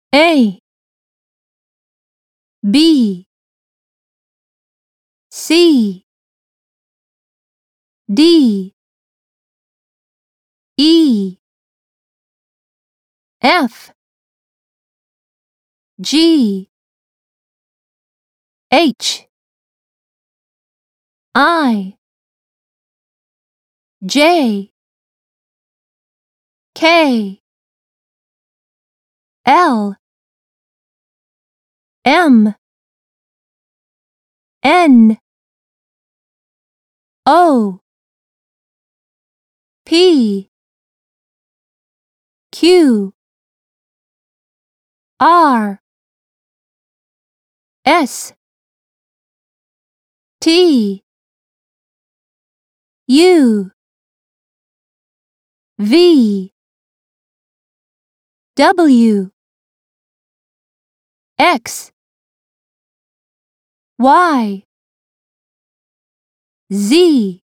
A B C D E F G H I J K L M N O P Q R S T U V W X Y Z